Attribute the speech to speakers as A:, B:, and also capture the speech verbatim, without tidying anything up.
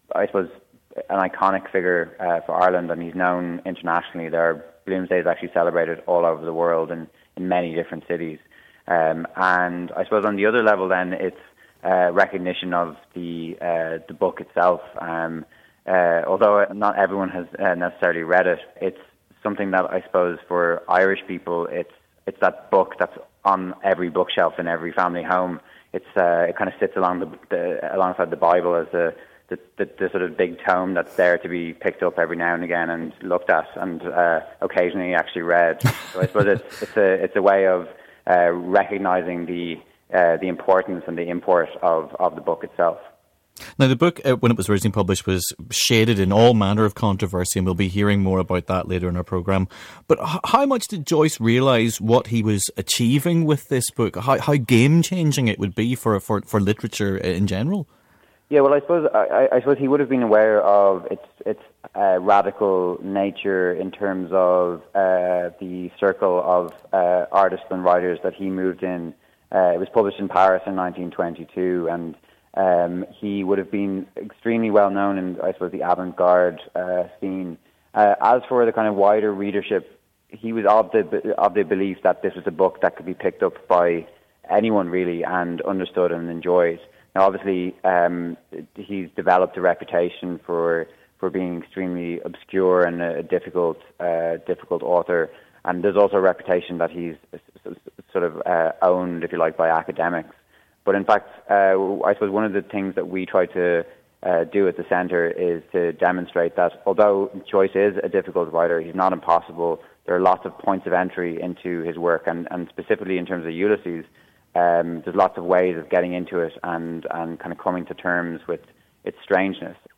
A: I suppose, an iconic figure uh, for Ireland, and he's known internationally. There are Bloom's Day is actually celebrated all over the world and in many different cities. Um, and I suppose on the other level, then it's uh, recognition of the uh, the book itself. Um, uh, although not everyone has uh, necessarily read it, it's something that I suppose for Irish people, it's it's that book that's on every bookshelf in every family home. It's uh, it kind of sits along the, the alongside the Bible as a the, the, the sort of big tome that's there to be picked up every now and again and looked at and uh, occasionally actually read. So I suppose it's it's a it's a way of uh, recognizing the uh, the importance and the import of, of the book itself.
B: Now, the book, uh, when it was originally published, was shaded in all manner of controversy, and we'll be hearing more about that later in our programme. But h- how much did Joyce realise what he was achieving with this book? How, how game-changing it would be for, for, for literature in general?
A: Yeah, well, I suppose I, I suppose he would have been aware of its its uh, radical nature in terms of uh, the circle of uh, artists and writers that he moved in. Uh, it was published in Paris in nineteen twenty-two, and Um, he would have been extremely well known in, I suppose, the avant-garde uh, scene. Uh, as for the kind of wider readership, he was of the of the belief that this was a book that could be picked up by anyone really and understood and enjoyed. Now, obviously, um, he's developed a reputation for for being extremely obscure and a difficult uh, difficult author, and there's also a reputation that he's sort of uh, owned, if you like, by academics. But in fact, uh, I suppose one of the things that we try to uh, do at the centre is to demonstrate that although Joyce is a difficult writer, he's not impossible. There are lots of points of entry into his work, and, and specifically in terms of Ulysses, um, there's lots of ways of getting into it and, and kind of coming to terms with its strangeness.